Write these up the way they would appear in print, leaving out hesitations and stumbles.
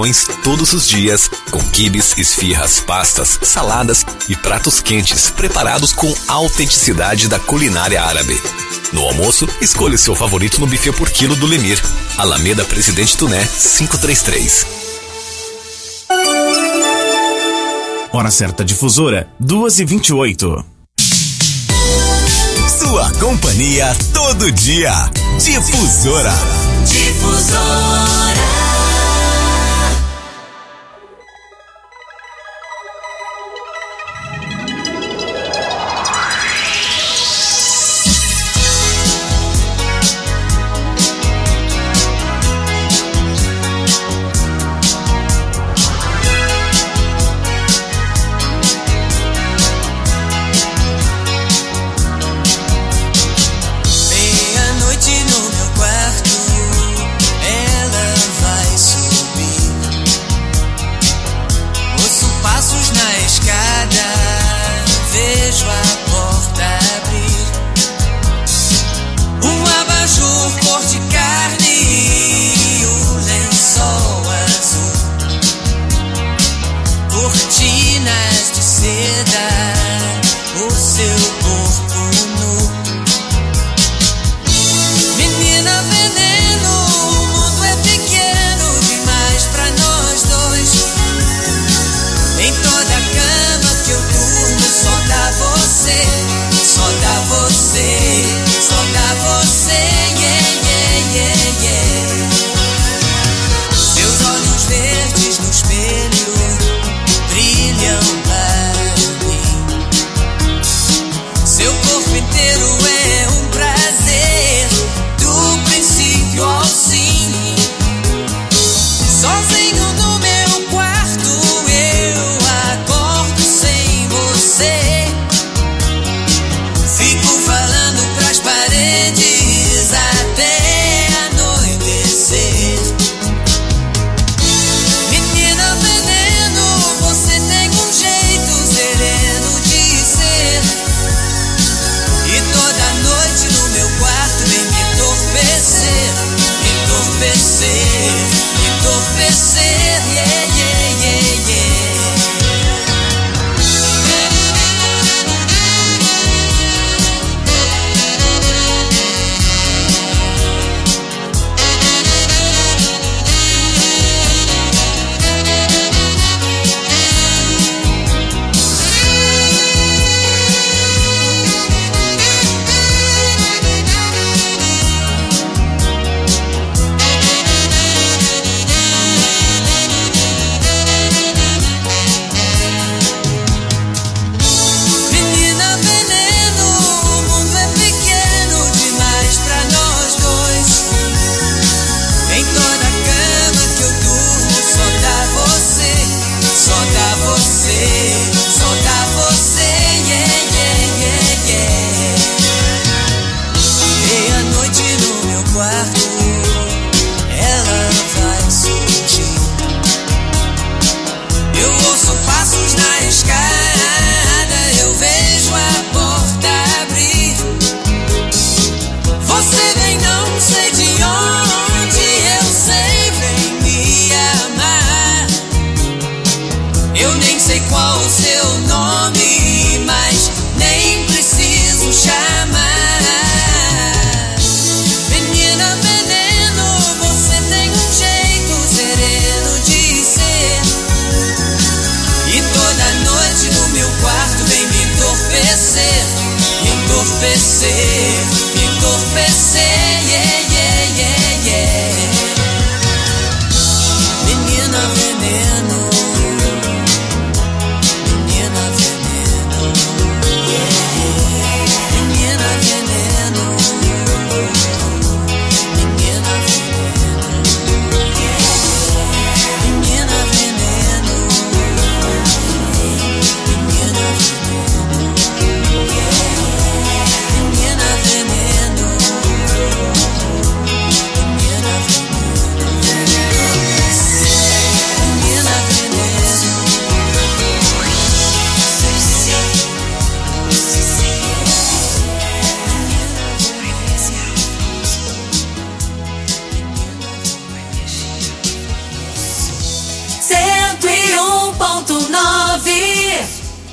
todos os dias, com quibes, esfirras, pastas, saladas e pratos quentes preparados com a autenticidade da culinária árabe. No almoço, escolha o seu favorito no buffet por quilo do Lemir, Alameda Presidente Tuné, 533. Hora certa difusora, 2h28. Sua companhia todo dia. Difusora. Difusora.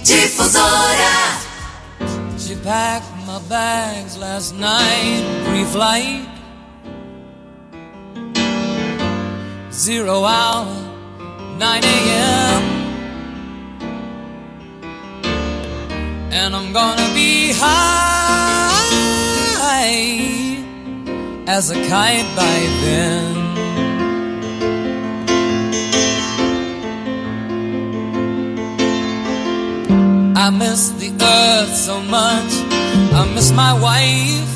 Difusora. She packed my bags last night, pre-flight, 0 hour, 9 a.m. And I'm gonna be high as a kite by then. I miss the earth so much, I miss my wife.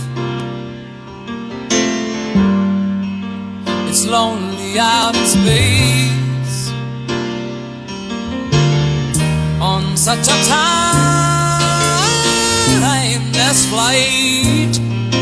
It's lonely out in space on such a timeless flight.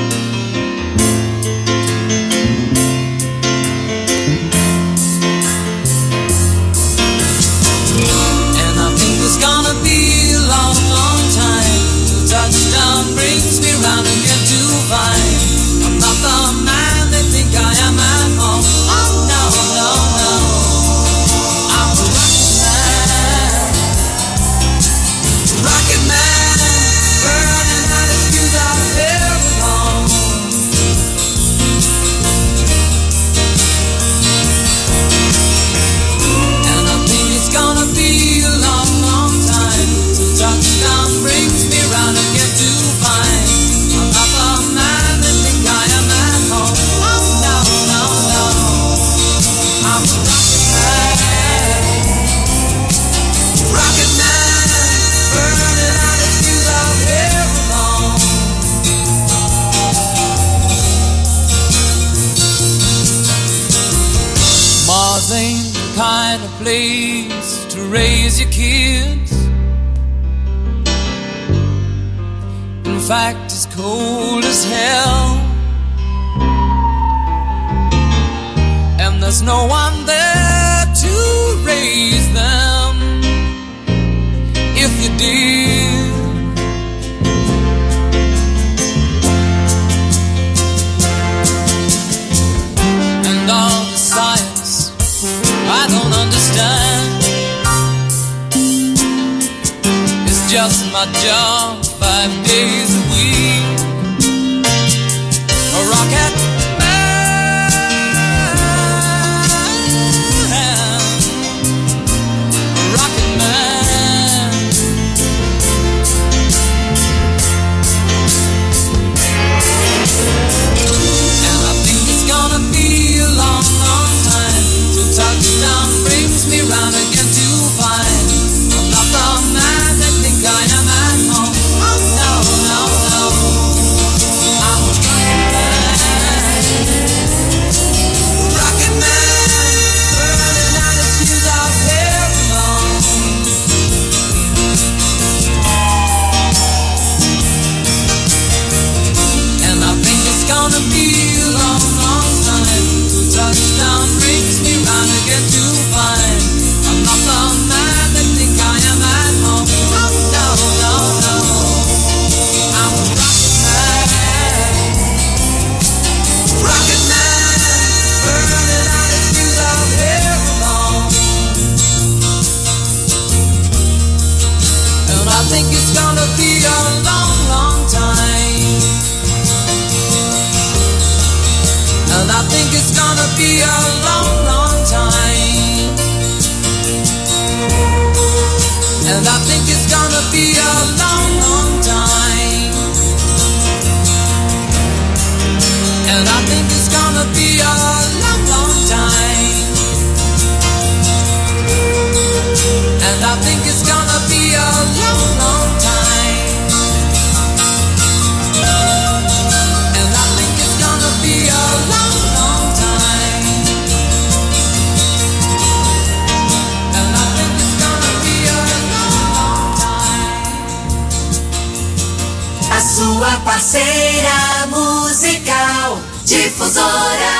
And I think it's gonna be a long, long time till touchdown brings me round again to find I'm not the man they think I am at home. Oh no, no, no, I'm a rocket man, burning out his fuse out here alone. And I think it's gonna be a long, long time till touchdown brings me round again to find I'm not the man they think I am at home. Oh no, no, no, I'm a rocket man, burning out his fuse out here alone. Mars ain't the kind of place to raise your kids. In fact, it's cold as hell, and there's no one there to raise them if you did. And all the science I don't understand, it's just my job 5 days a week. A rocket man, a rocket man. And I think it's gonna be a long, long time till touchdown brings me round again to find I'm not the man they think I am at home. Oh no, no, no, I'm a rocket man, burning out his fuse out here alone. And I think it's gonna be a long, long time till touchdown brings me round again to find I'm not the man they think I am at home. Oh no, no, no, I'm a rocket man, burning out his fuse out here alone. And I think it's gonna be a long, long time. And I think it's gonna be a long, long time. And I think it's gonna be a long, long time. And I think it's gonna be a long, long time. And I think it's gonna be a long, long time. And I think it's gonna be a long, long time. And I think it's gonna be a long, long time. A sua parceira musical, Difusora.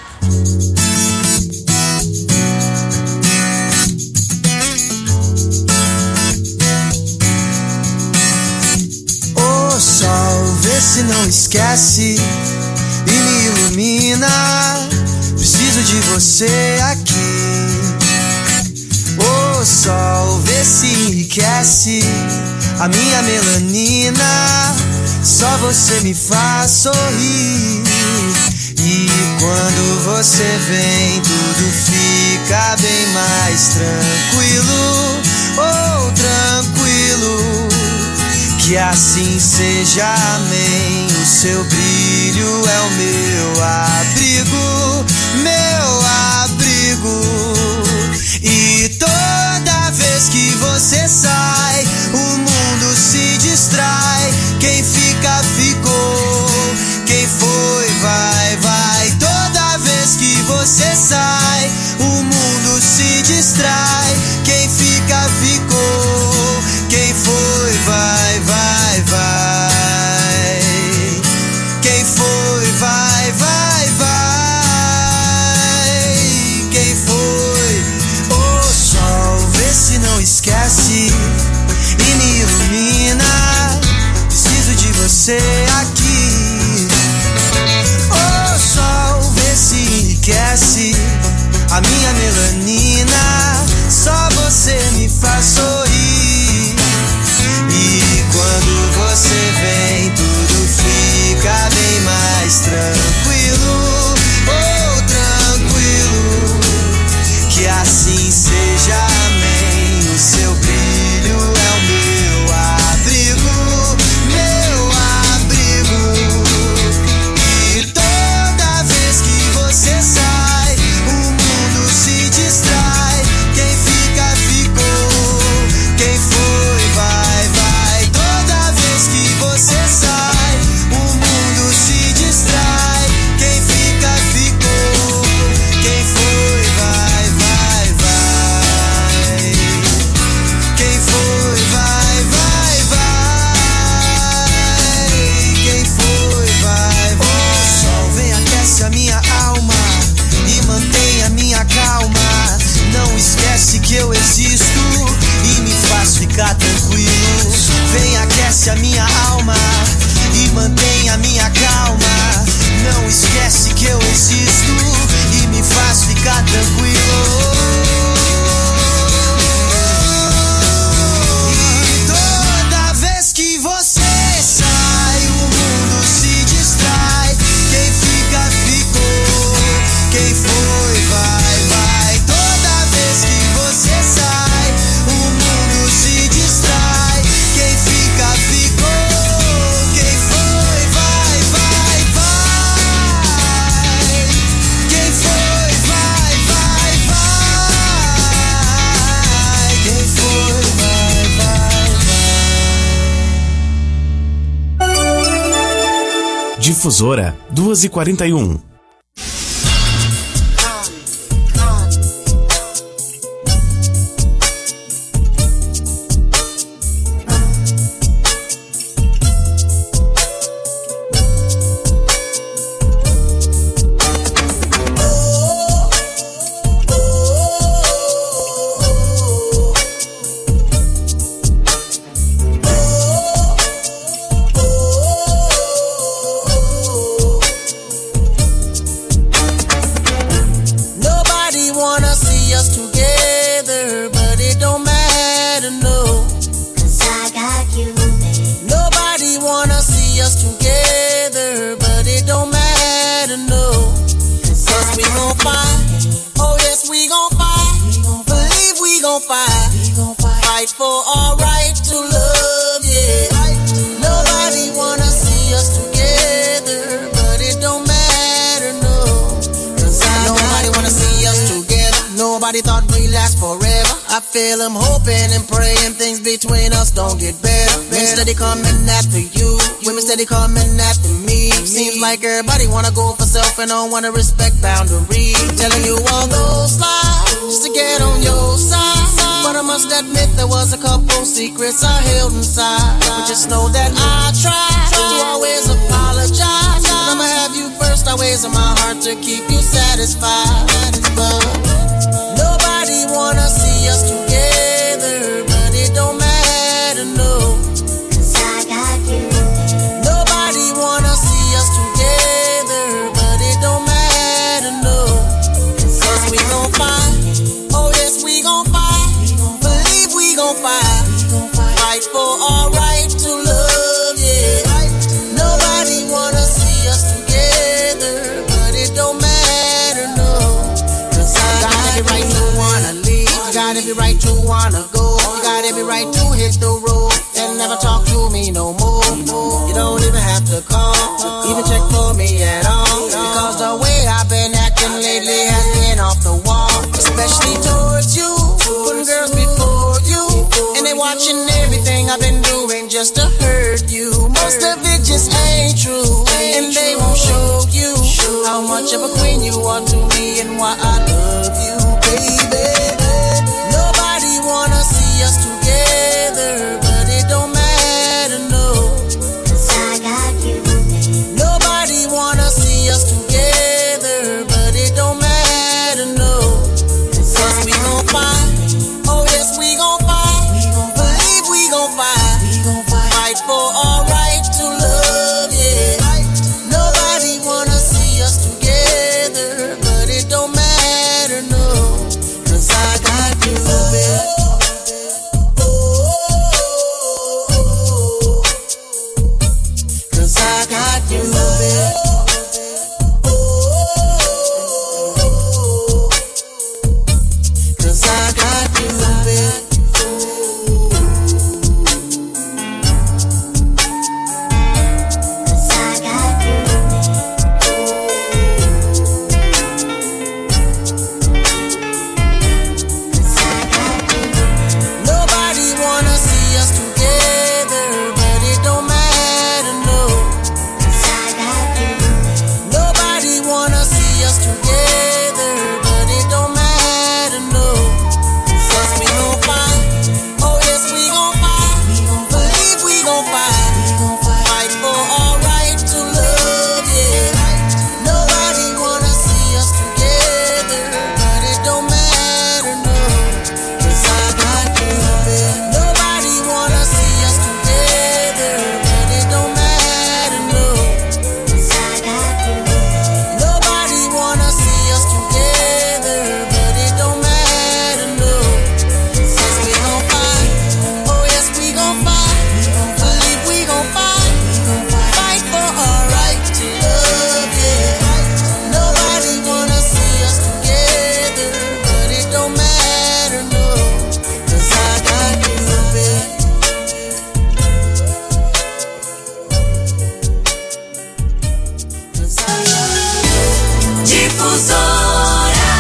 O sol, vê se não esquece e me ilumina. Preciso de você aqui. O sol, vê se enriquece a minha melanina. Só você me faz sorrir. E quando você vem, tudo fica bem mais tranquilo. Oh, tranquilo. Que assim seja, amém. O seu brilho é o meu abrigo, meu abrigo. E toda vez que você sai, o mundo se distrai. Quem fica, ficou. Quem foi, vai, vai. Toda vez que você sai, o mundo se distrai. Quem fica, ficou. Quem foi, vai, vai, vai. Quem foi, vai, vai, vai. Quem foi? O sol, vê se não esquece e me ilumina. Preciso de você aqui. O sol, vê se enriquece a minha melanina. Só você me faz sorrir. E quando você vem, tudo fica bem mais tranquilo. Oh, tranquilo. Que assim seja, amém. O seu brilho é o meu abrigo, meu abrigo. E toda vez que você sai, o mundo se distrai. Quem fica, ficou. Quem foi, vai, vai. Toda vez que você sai, o mundo se distrai. Quem fica, ficou. Quem foi, vai, vai, vai. Quem foi, vai, vai, vai. Quem foi, vai, vai. O sol vem, aquece a minha alma e mantém a minha calma. Não esquece que eu existo e me faz ficar tranquilo. Vem, aquece a minha alma e mantém a minha calma. Não esquece que eu existo e me faz ficar tranquilo. E toda vez que você sai, o mundo se distrai. Quem fica, ficou. Quem foi, vai, vai. Toda vez que você sai, o mundo se distrai. Quem fica, ficou. Quem foi, vai, vai, vai. Quem foi, vai, vai, vai. Quem foi, vai, vai, vai. Difusora 2h41. Nobody wanna see us together, but it don't matter, no. 'Cause I got you, babe. Nobody wanna see us together, but it don't matter, no. 'Cause we gon' fight, oh yes we gon' fight. Believe we gon' fight, fight for our right to love, yeah. Nobody wanna see us together, but it don't matter, no. 'Cause nobody wanna see us together. Nobody thought we'd last forever. I feel I'm hoping and praying things between us don't get better. Men steady coming after you, women steady coming after me. Seems like everybody wanna go for self and don't wanna respect boundaries. Telling you all those lies just to get on your side. But I must admit there was a couple secrets I held inside. But just know that I tried to always apologize. But I'ma have you first always in my heart to keep you satisfied. But nobody wanna see us together, but it don't matter, no. 'Cause I got you. Nobody wanna see us together, but it don't matter, no. 'Cause we gon' fight, oh yes we gon' fight. Believe we gon' fight, fight for our every right to wanna go. You got every right to hit the road and never talk to me no more. You don't even have to call, even check for me at all, because the way I've been acting lately has been off the wall. Especially towards you, putting girls before you, and they watching everything I've been doing just to hurt you. Most of it just ain't true, and they won't show you how much of a queen you are to me and why I love you, baby. Nobody wanna see us together, but it don't matter, no, 'cause I got you. Nobody wanna see us together, but it don't matter, no, 'cause we gon' fight. Oh yes, we gon' fight. Believe we gon' fight. Fight for our right to love, yeah. Nobody wanna see us together, but it don't matter, no, 'cause I got you, baby. Cause I got you, baby. Cause I got you, baby. Cause I got you, cause I got you. Nobody wanna see us together, but it don't matter, no, 'cause I got you. Nobody wanna see us together, but it don't matter, no, 'cause we gon' fight. Oh yes, we gon' fight. Believe we gon' fight. Fight for our right to love, yeah. Nobody wanna see us together, but it don't matter, no, 'cause I got you, baby. Nobody wanna see us together, but it don't matter, no, 'cause I got you. Nobody wanna see us together, but it don't matter, no, 'cause we gon' fight. Oh yes, we gon' fight. Believe we gon' fight. Fight for our right to love, yeah. Nobody wanna see us together, but it don't matter, no, 'cause I got you, baby. Cause I got you. Difusora.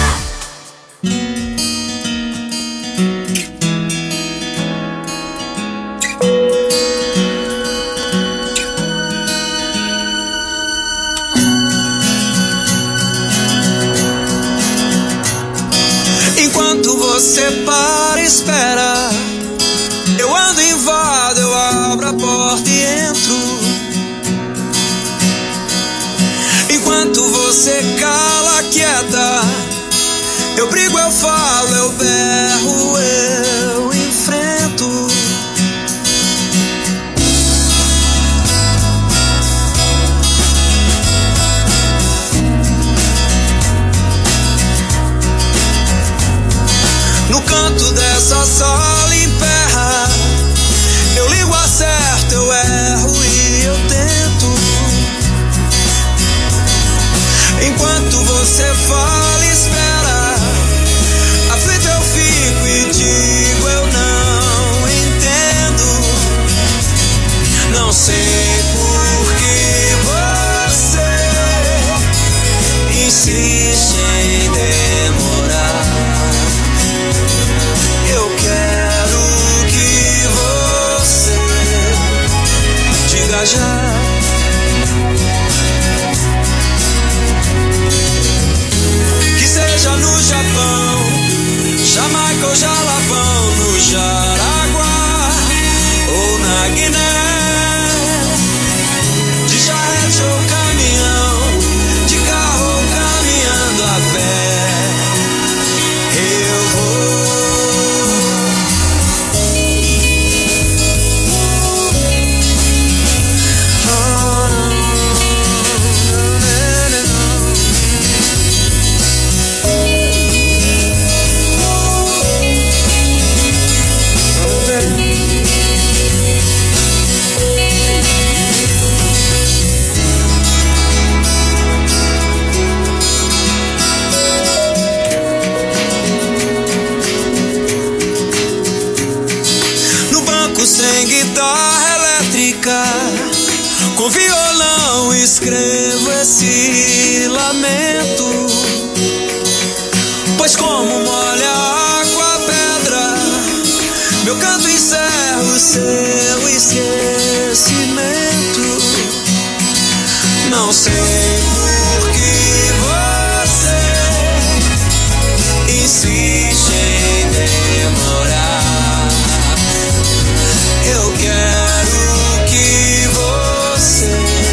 Enquanto você para e espera, eu ando, invado, eu abro a porta e entro. Enquanto você cala, quieta, eu brigo, eu falo, eu berro, eu enfrento. No canto dessa sala emperra, eu ligo, acerto, eu erro e eu tento. Enquanto você fala e espera, aflito eu fico e digo, eu não entendo. Não sei por que você insiste em demorar. Eu quero que você diga já. Que seja no Japão, Jamaica ou Jalapão, no Jaraguá ou na Guiné, de charrete ou caminhão, de carro ou caminhando a pé, eu vou. guitarra elétrica, com violão escrevo esse lamento. Pois como molha a água a pedra, meu canto encerra o seu esquecimento. Não sei por que você insiste em demorar. Eu quero que você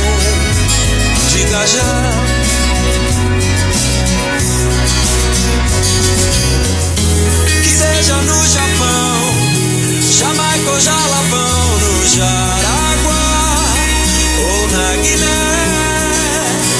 diga já. Que seja no Japão, Jamaica ou Jalapão, no Jaraguá ou na Guiné,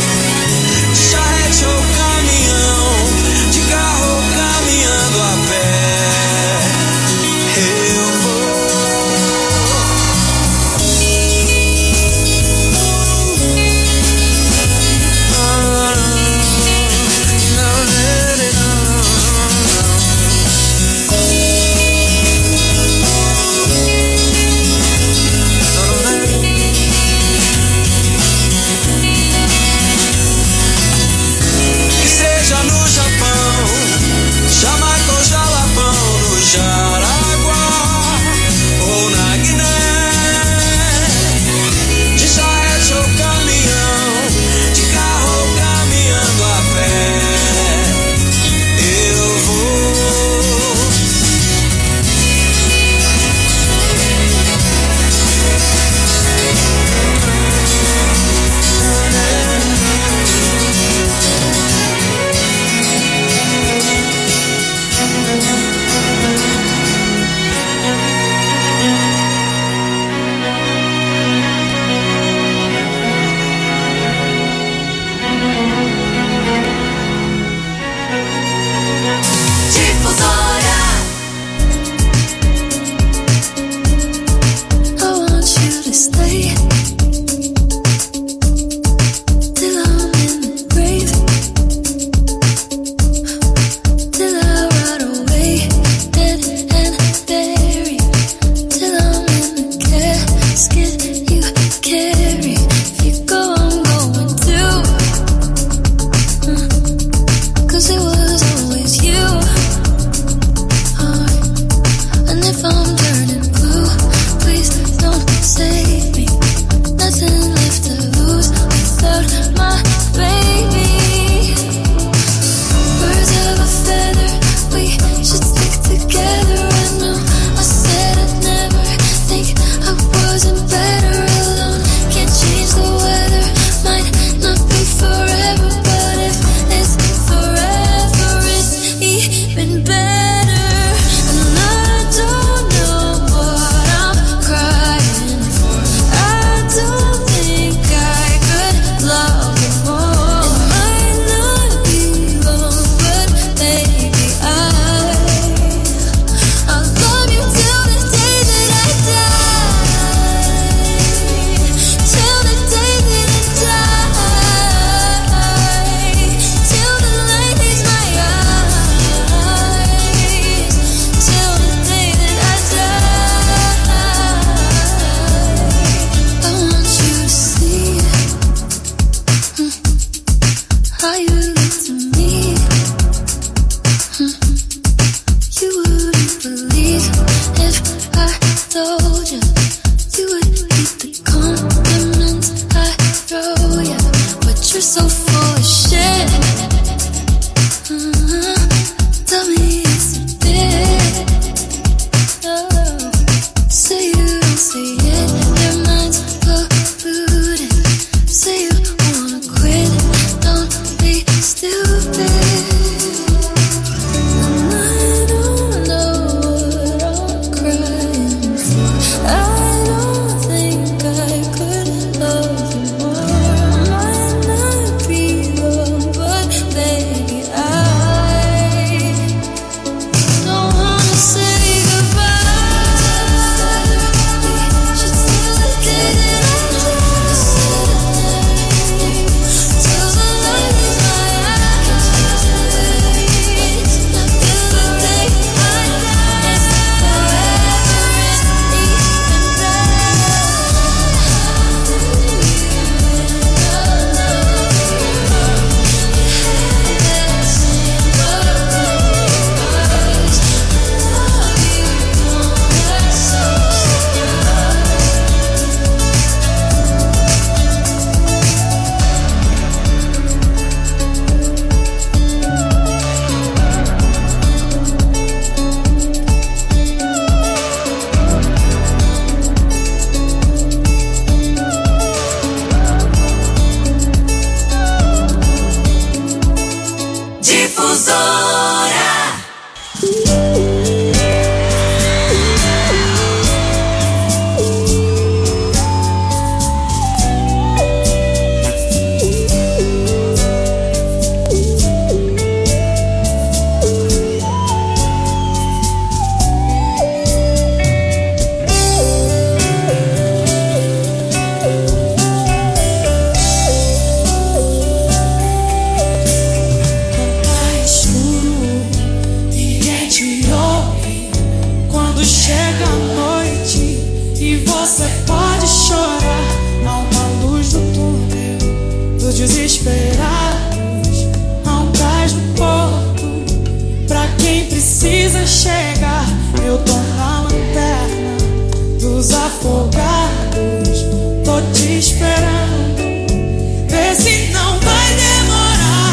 chega a noite e você pode chorar. Há uma luz no túnel dos desesperados, há um gás no porto pra quem precisa chegar. Eu tô na lanterna dos afogados, tô te esperando, vê se não vai demorar.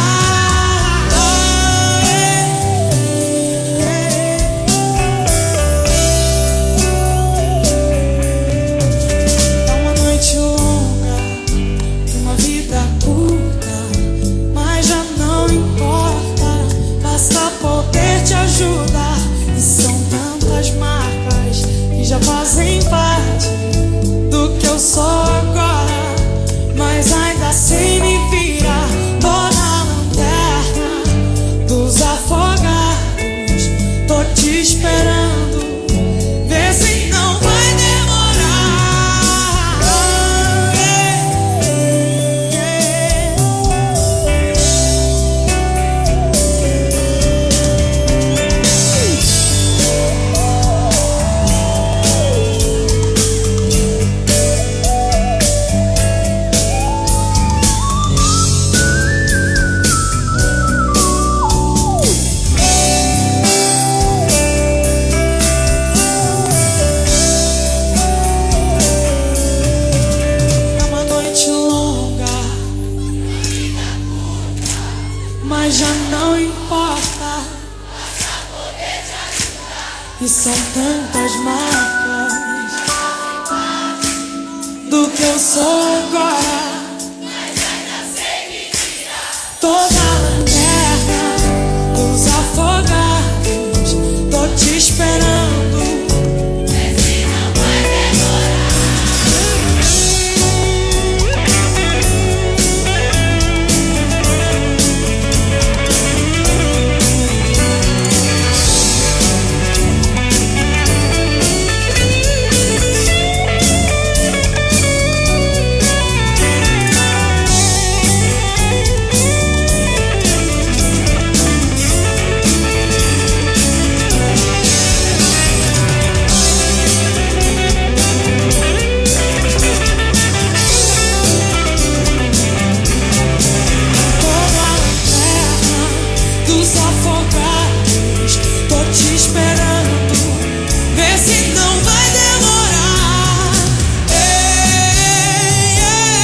É uma noite longa, uma vida curta, mas já não importa, basta poder te ajudar. E são tantas marcas que já fazem parte do que eu sou agora, mas ainda sem me virar. Tô na lanterna dos afogados, tô te esperando, vê se não vai demorar. É uma noite longa, mas já não importa, e são tantas marcas do que eu sou agora. Toda a lanterna dos afogados, tô te esperando. Dos afogados, tô te esperando, vê se não vai demorar. Ei,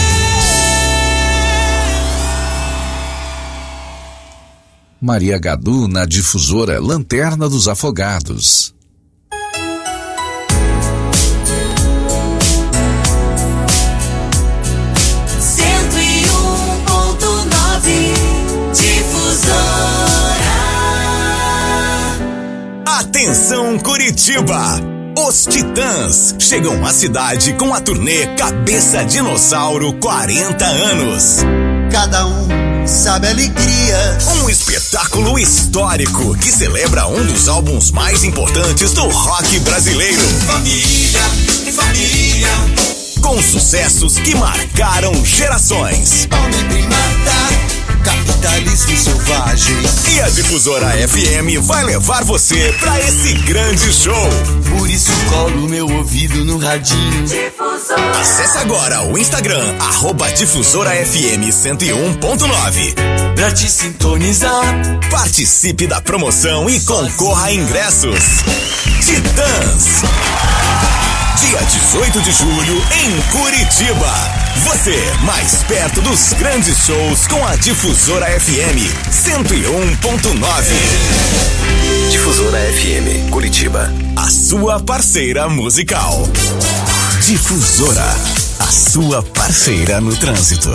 Maria Gadu na difusora Lanterna dos Afogados. Atenção Curitiba! Os Titãs chegam à cidade com a turnê Cabeça Dinossauro 40 anos. Cada um sabe a alegria. Um espetáculo histórico que celebra um dos álbuns mais importantes do rock brasileiro. Família e família. Com sucessos que marcaram gerações. Homem primata, capitalismo selvagem. E a Difusora FM vai levar você pra esse grande show. Por isso colo meu ouvido no radinho. Acesse agora o Instagram, @DifusoraFM101.9. Pra te sintonizar. Participe da promoção e concorra a ingressos. Titãs. Dia 18 de julho em Curitiba. Você mais perto dos grandes shows com a Difusora FM 101.9. Difusora FM, Curitiba. A sua parceira musical. Difusora, a sua parceira no trânsito.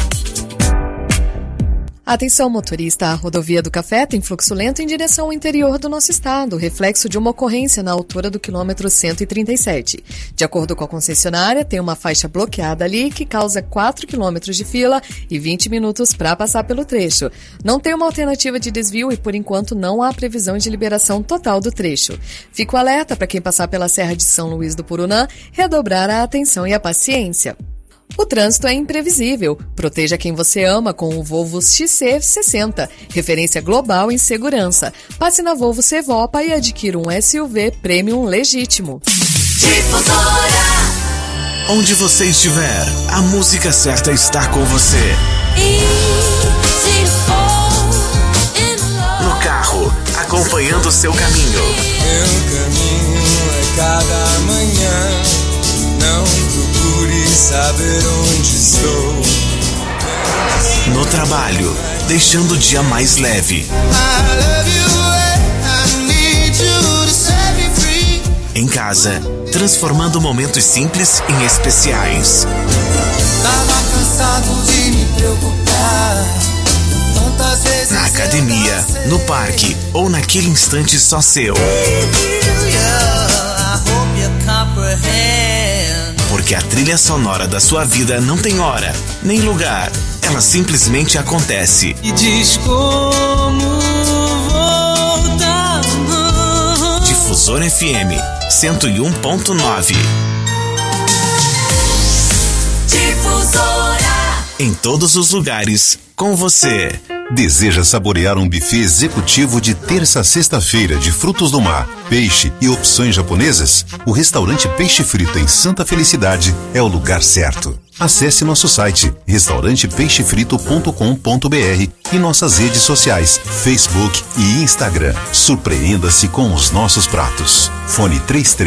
Atenção motorista, a rodovia do Café tem fluxo lento em direção ao interior do nosso estado, reflexo de uma ocorrência na altura do quilômetro 137. De acordo com a concessionária, tem uma faixa bloqueada ali que causa 4 quilômetros de fila e 20 minutos para passar pelo trecho. Não tem uma alternativa de desvio e por enquanto não há previsão de liberação total do trecho. Fico alerta para quem passar pela Serra de São Luís do Purunã, redobrar a atenção e a paciência. O trânsito é imprevisível. Proteja quem você ama com o Volvo XC60, referência global em segurança. Passe na Volvo Cevopa e adquira um SUV Premium legítimo. Difusora. Onde você estiver, a música certa está com você. No carro, acompanhando o seu caminho. Meu caminho é cada manhã. Não procure saber onde estou. No trabalho, deixando o dia mais leve. Em casa, transformando momentos simples em especiais. Tava cansado de me preocupar. Tantas vezes Na academia, no parque ou naquele instante só seu. Porque a trilha sonora da sua vida não tem hora, nem lugar. Ela simplesmente acontece. E diz como voltar. Difusora FM 101.9. Difusora. Em todos os lugares, com você. Deseja saborear um buffet executivo de terça a sexta-feira de frutos do mar, peixe e opções japonesas? O restaurante Peixe Frito em Santa Felicidade é o lugar certo. Acesse nosso site restaurantepeixefrito.com.br e nossas redes sociais, Facebook e Instagram. Surpreenda-se com os nossos pratos. Fone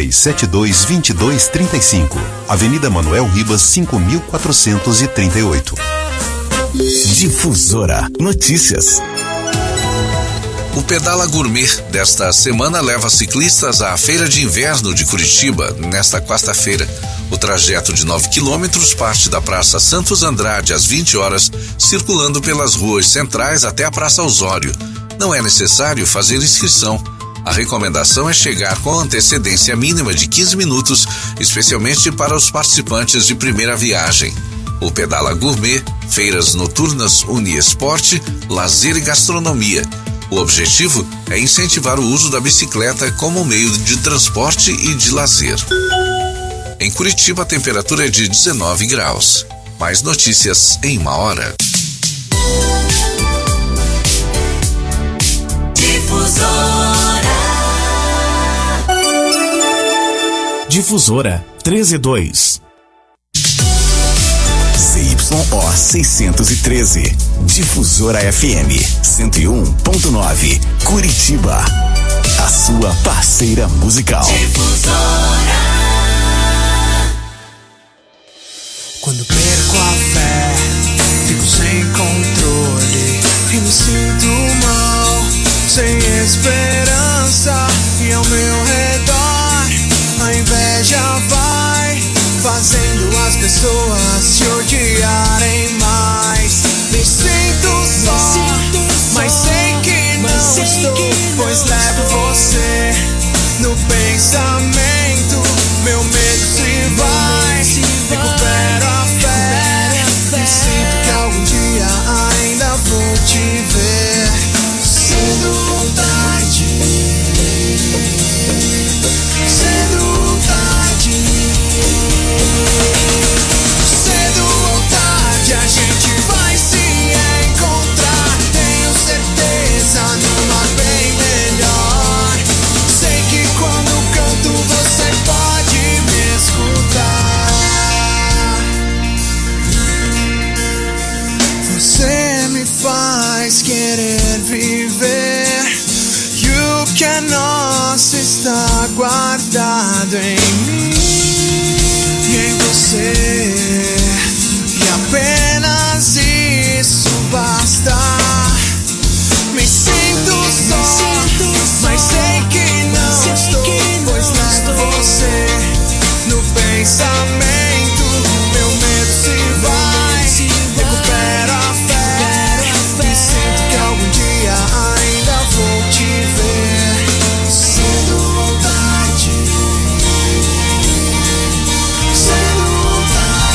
3372-2235. Avenida Manuel Ribas, 5438. Difusora Notícias. O Pedala Gourmet desta semana leva ciclistas à Feira de Inverno de Curitiba, nesta quarta-feira. O trajeto de 9 quilômetros parte da Praça Santos Andrade às 20 horas, circulando pelas ruas centrais até a Praça Osório. Não é necessário fazer inscrição. A recomendação é chegar com antecedência mínima de 15 minutos, especialmente para os participantes de primeira viagem. O Pedala Gourmet, feiras noturnas une esporte, lazer e gastronomia. O objetivo é incentivar o uso da bicicleta como meio de transporte e de lazer. Em Curitiba, a temperatura é de 19 graus. Mais notícias em uma hora. Difusora 132. ZYO 613. Difusora FM 101.9. Curitiba. A sua parceira musical. Quando perco a fé, fico sem controle e me sinto mal, sem esperança. E ao meu redor a inveja vai fazendo as pessoas se odiarem mais. Me sinto só, mas sei que não estou, pois levo você no pensamento. Meu medo se vai, recupero a fé. Me sinto que algum dia ainda vou te ver. Cedo ou tarde, cedo ou tarde, cedo ou tarde a gente vai se encontrar. Tenho certeza numa bem melhor. Sei que quando canto você pode me escutar. Você me faz querer viver. E o que é nosso está guardado em mim e em você. E apenas isso basta. Me sinto só, mas sei que não estou, pois levo você no pensamento. Meu medo se vai, recupero a fé. Me sinto que algum dia ainda vou te ver. Cedo ou tarde, cedo ou tarde.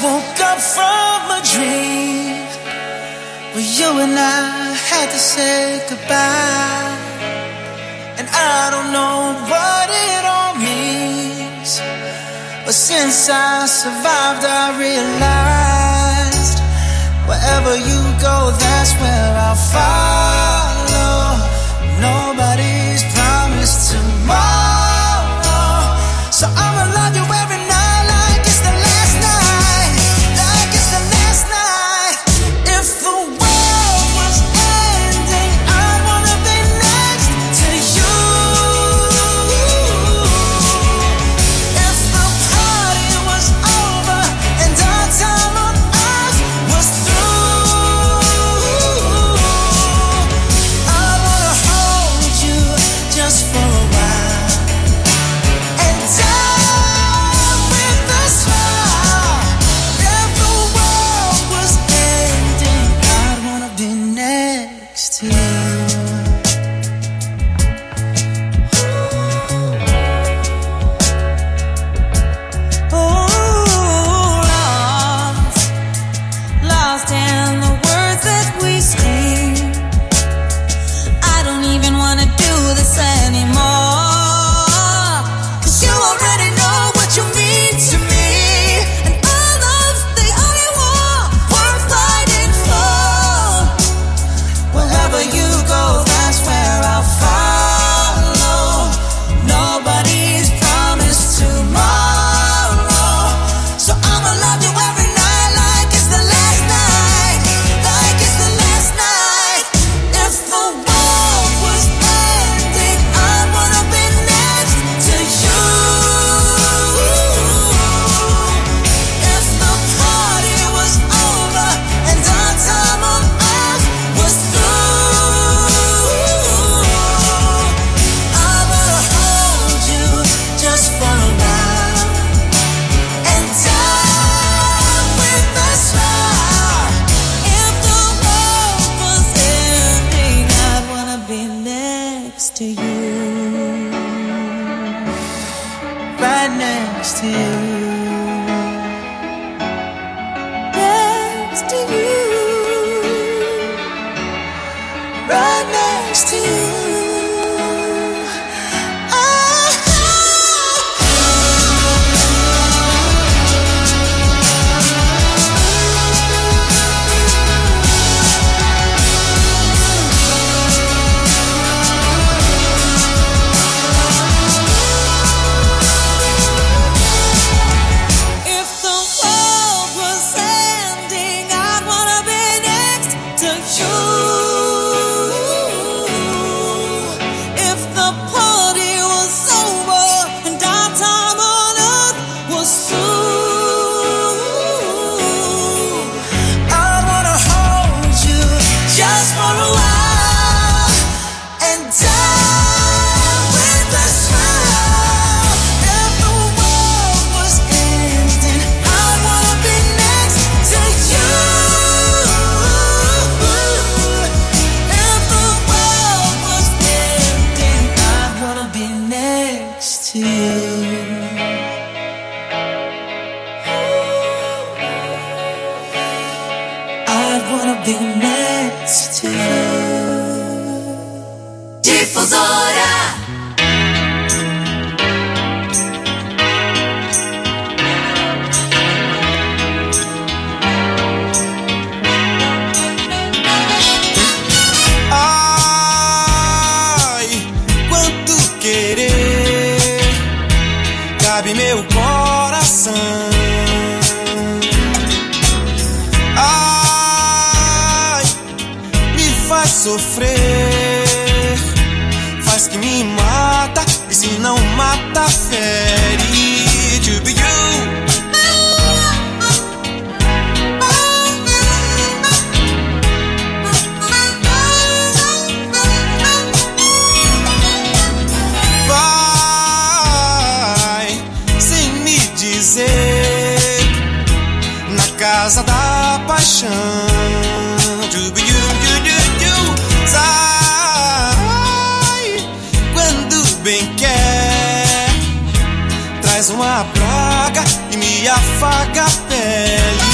woke up from a dream where you and I had to say goodbye. And I don't know what it all means, but since I survived I realized wherever you go, that's where I'll follow. Nobody's promised tomorrow, so I'ma love you every night like it's the last night, like it's the last night. If the world was ending, I'd wanna be next to you. If the party was over and our time on earth was through, I wanna hold you just for a while and die with a smile. If the world was ending, I'd wanna be next to you. Lost in the words that we scream. I don't even wanna do this anymore, 'cause you already know what you mean to me, and all of the only war worth fighting for. Wherever you go, that's where I'll follow. Nobody's promised tomorrow, so I'ma love you every night like it's the last night, like it's the last night. If the world was ending, I'd wanna be next to you. If the party was over and our time on earth was through, I wanna hold you just for a while and die with a smile. If the world was ending, I'd wanna be next to you. Right next to you. Next to you. Right next to you. If the world was ending, I'd wanna be next to you. If the party was over and our time on earth was through, I wanna hold you just for a while and die with a smile. If the world was ending, I'd wanna be next to you. If the world was ending, I'd wanna be next to you. I'd wanna be next to you. Difusora. Ai, quanto querer cabe meu coração. Ai, me faz sofrer, faz que me mata, e se não mata, fere. To be you. Vai sem me dizer, na casa da paixão. To be you, you, you, you. Sai quando bem quer, traz uma praga e me afaga a pele.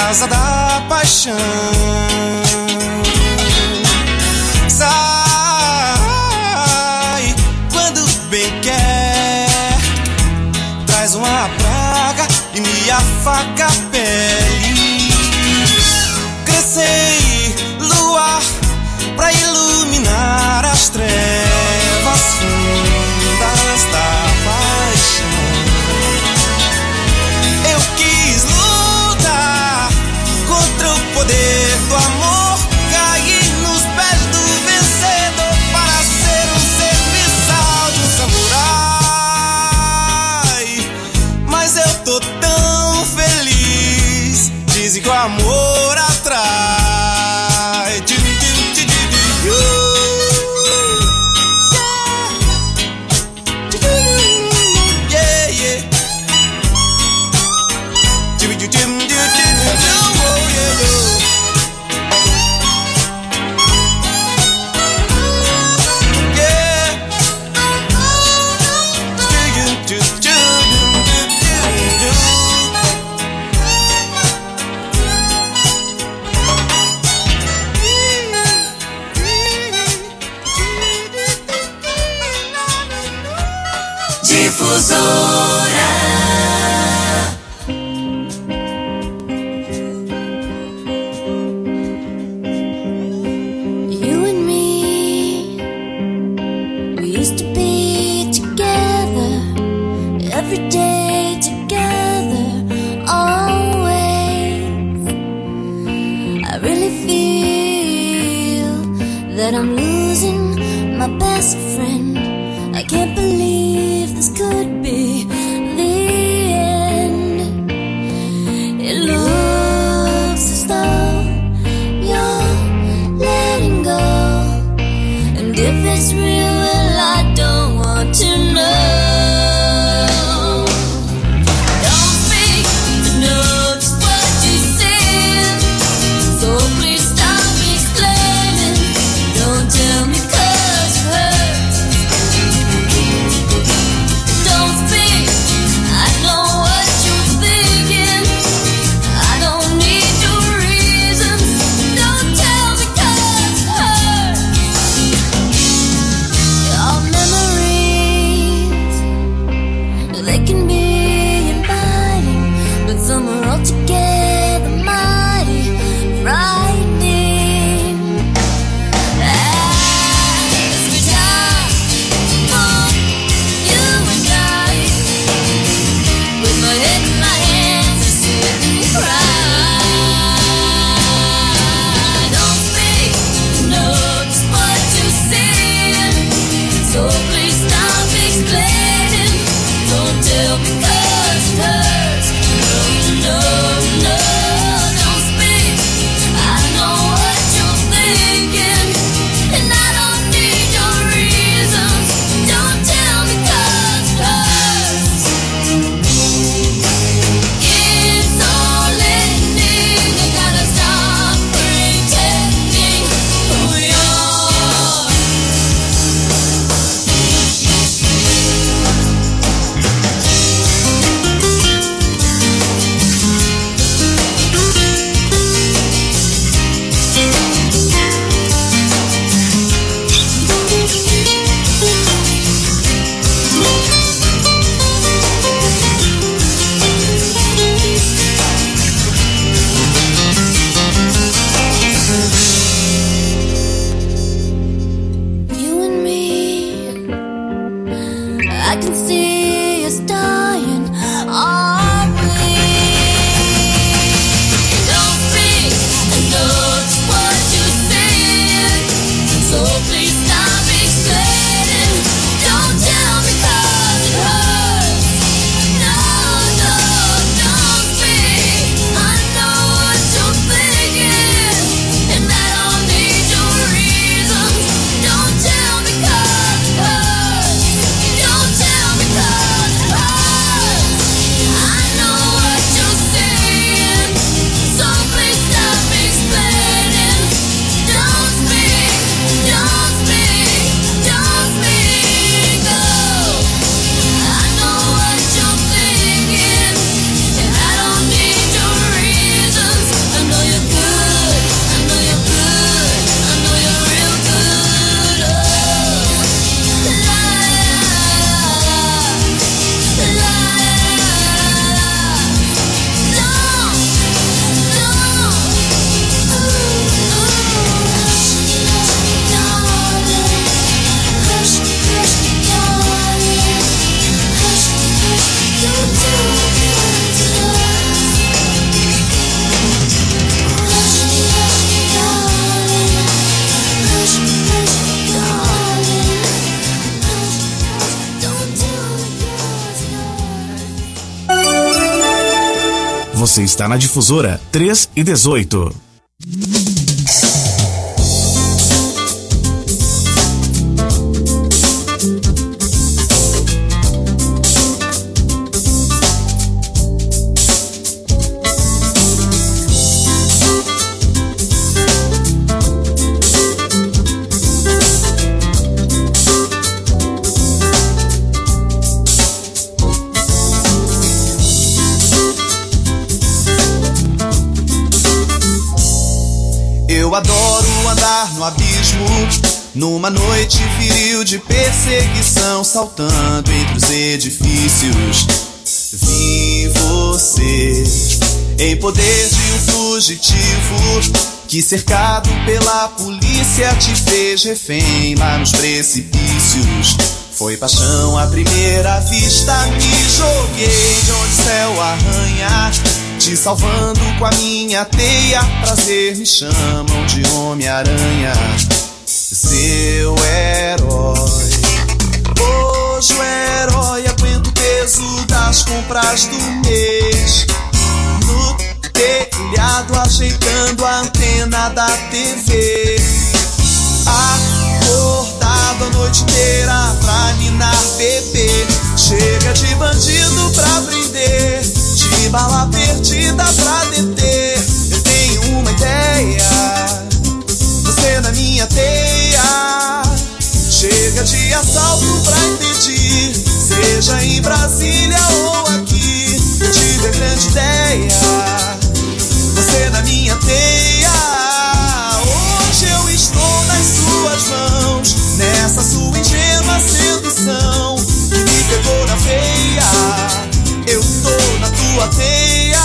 casa da paixão. Sai quando bem quer, traz uma praga e me afaga a pele. Crescei luar pra iluminar as trevas fundas da paixão. Eu quis lutar contra o poder do amor, cair nos pés do vencedor para ser um serviçal de um samurai. Mas eu tô tão feliz, dizem que o amor atrai. You and me, we used to be together, every day together, always. I really feel that I'm losing my best friend. I can't believe this could be the end. It looks as though you're letting go, and if it's real, well, I don't want to know. Don't speak to know just what you said, so please stop explaining. Don't tell me 'cause it hurts. Don't speak Você está na Difusora 3 e 18. Eu adoro andar no abismo, numa noite viril de perseguição, saltando entre os edifícios. Vi você em poder de um fugitivo, que cercado pela polícia te fez refém lá nos precipícios. Foi paixão à primeira vista, me joguei de onde o céu arranha, te salvando com a minha teia. Prazer me chamam de Homem-Aranha, seu herói. Hoje o herói aguenta o peso das compras do mês, no telhado ajeitando a antena da TV, acordado a noite inteira pra ninar bebê. Chega de bandido pra prender, de bala perdida pra deter. Eu tenho uma ideia, você na minha teia. Chega de assalto pra impedir, seja em Brasília ou aqui. Eu tive a grande ideia, você na minha teia. Hoje eu estou nas suas mãos, nessa sua ingênua sedução que me pegou na veia. Eu tô na tua teia.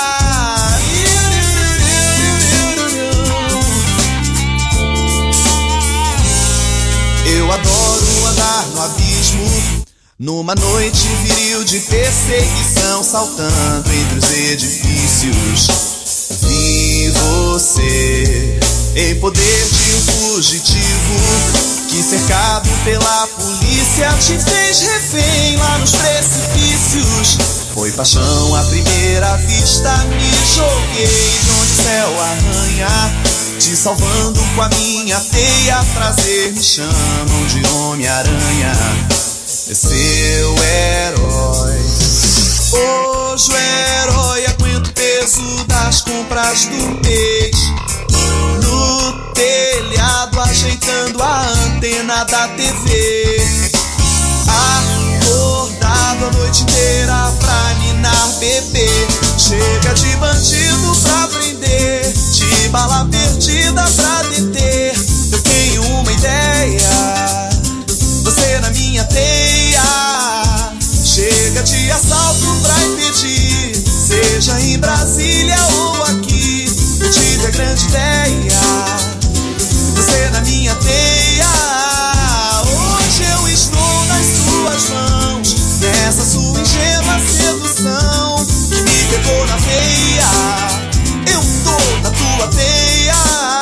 Eu adoro andar no abismo, numa noite viril de perseguição, saltando entre os edifícios. Vi você em poder de um fugitivo, que cercado pela polícia te fez refém lá nos precipícios. Foi paixão à primeira vista, me joguei de onde o céu arranha, te salvando com a minha teia. Prazer me chamam de Homem-Aranha, seu herói. Hoje o herói aguenta o peso das compras do mês, no telhado ajeitando a antena da TV, acordado a noite inteira pra ninar bebê. Chega de bandido pra prender, de bala perdida pra deter. Eu tenho uma ideia, você na minha teia. Chega de assalto pra impedir, seja em Brasília ou aqui. Eu tive a grande ideia, você na minha teia. Hoje eu estou nas suas mãos, nessa sua ingênua sedução que me pegou na veia. Eu tô na tua teia.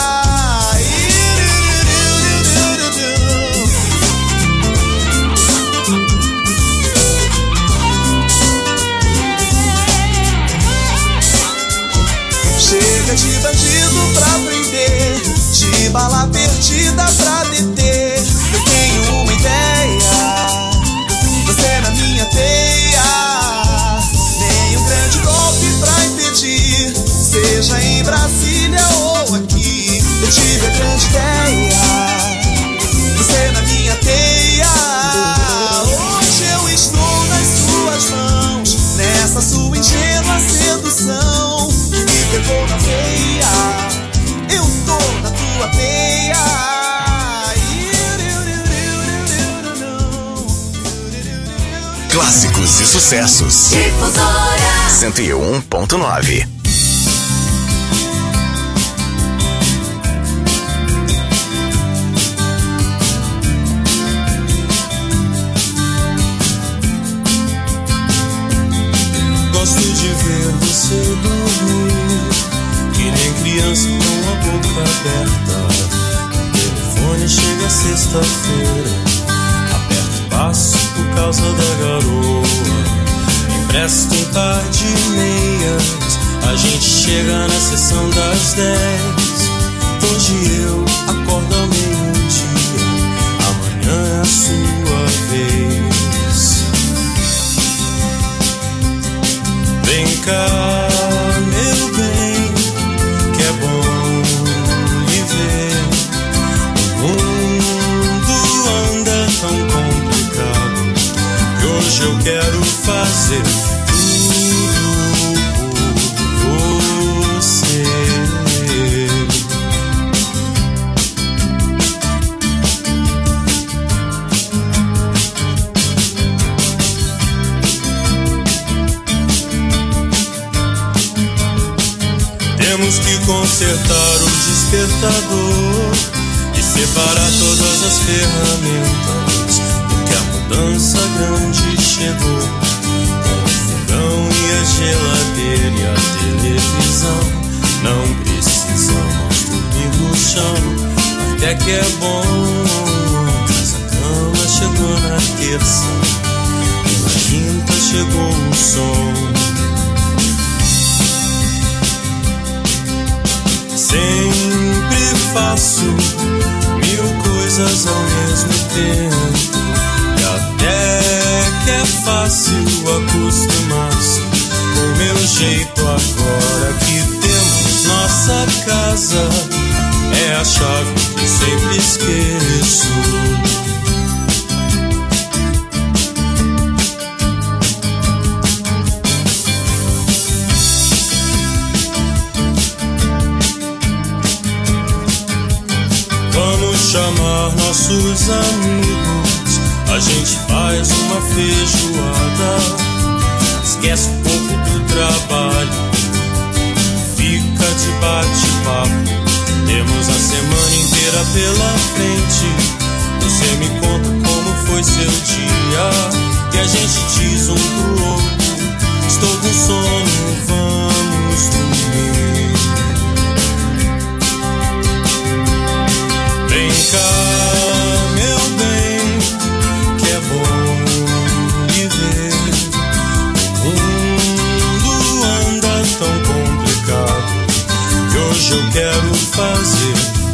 Chega de bandido pra prender, de bala perdida pra deter. Eu tenho uma ideia, você na minha teia. Nenhum grande golpe pra impedir, seja em Brasília ou aqui. Eu tive a grande ideia, você na minha teia. Hoje eu estou nas suas mãos, nessa sua ingênua sedução que me pegou na veia. Eu tô na tua teia. Clássicos e sucessos. Difusora 101.9. Gosto de ver você dormir, que nem criança com a boca aberta. O telefone chega sexta-feira, aperto o passo por causa da garoa. Empresto tarde e meias, A gente chega na sessão das 10. Hoje eu acordo ao meio-dia, amanhã é a sua vez. Vem cá, meu bem, que é bom lhe ver. O mundo anda tão complicado que hoje eu quero fazer tudo por você. Temos que consertar o despertador e separar todas as ferramentas, porque a mudança grande chegou. Com o fogão e a geladeira e a televisão, não precisamos dormir no chão, até que é bom. Mas a cama chegou na terça e na quinta chegou o som. Sempre faço 1000 coisas ao mesmo tempo, e até que é fácil acostumar-se com o meu jeito. Agora que temos nossa casa, é a chave que sempre esqueço. Chamar nossos amigos, a gente faz uma feijoada, esquece um pouco do trabalho, fica de bate-papo. Temos a semana inteira pela frente, você me conta como foi seu dia, e a gente diz um pro outro: estou com sono, vamos dormir. Vem cá, meu bem, que é bom lhe ver. O mundo anda tão complicado que hoje eu quero fazer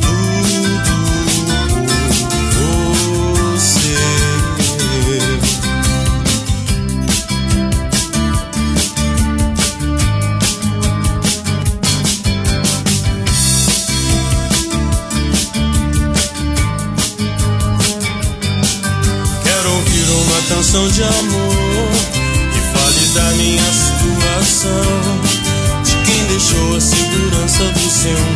tudo por você. Canção de amor que fale da minha situação, de quem deixou a segurança do seu